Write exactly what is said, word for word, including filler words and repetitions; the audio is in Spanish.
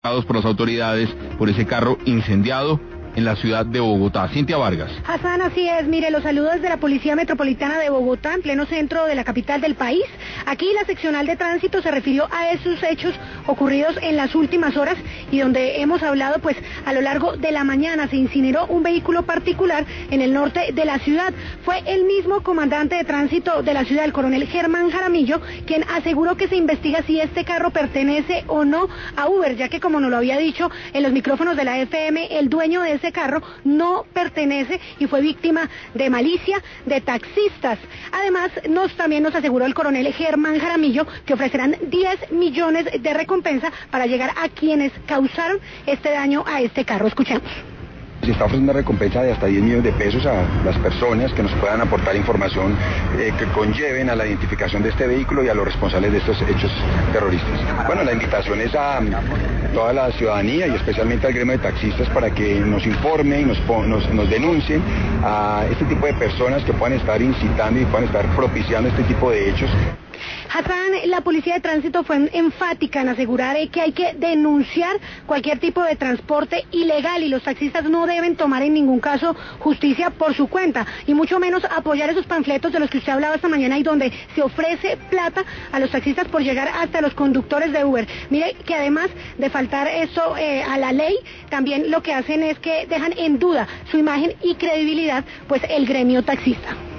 por las autoridades por ese carro incendiado en la ciudad de Bogotá. Cintia Vargas. Hassan, así es, mire, los saludos de la Policía Metropolitana de Bogotá, en pleno centro de la capital del país. Aquí la seccional de tránsito se refirió a esos hechos ocurridos en las últimas horas y donde hemos hablado, pues, a lo largo de la mañana se incineró un vehículo particular en el norte de la ciudad. Fue el mismo comandante de tránsito de la ciudad, el coronel Germán Jaramillo, quien aseguró que se investiga si este carro pertenece o no a Uber, ya que, como nos lo había dicho en los micrófonos de la F M, el dueño de ese carro no pertenece y fue víctima de malicia de taxistas. Además, nos también nos aseguró el coronel Germán Jaramillo que ofrecerán diez millones de recompensa para llegar a quienes causaron este daño a este carro. Escuchemos. Se está ofreciendo una recompensa de hasta diez millones de pesos a las personas que nos puedan aportar información eh, que conlleven a la identificación de este vehículo y a los responsables de estos hechos terroristas. Bueno, la invitación es a toda la ciudadanía y especialmente al gremio de taxistas para que nos informen y nos, nos, nos denuncien a este tipo de personas que puedan estar incitando y puedan estar propiciando este tipo de hechos. Hassan, la Policía de Tránsito fue enfática en asegurar que hay que denunciar cualquier tipo de transporte ilegal y los taxistas no deben tomar en ningún caso justicia por su cuenta y mucho menos apoyar esos panfletos de los que usted hablaba esta mañana y donde se ofrece plata a los taxistas por llegar hasta los conductores de Uber. Mire que además de faltar eso eh, a la ley, también lo que hacen es que dejan en duda su imagen y credibilidad, pues, el gremio taxista.